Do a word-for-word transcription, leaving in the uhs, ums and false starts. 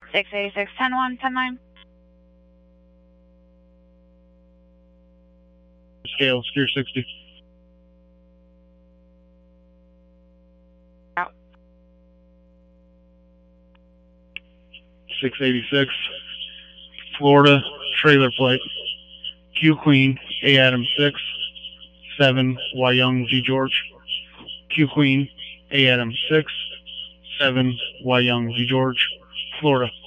six eighty-six, ten one, ten nine. Scale, steer sixty. Out. six eighty-six, Florida, trailer plate. Q Queen, A Adam six, seven, Y Young G George. Q Queen, A Adam six, seven, Y Young G George, Florida.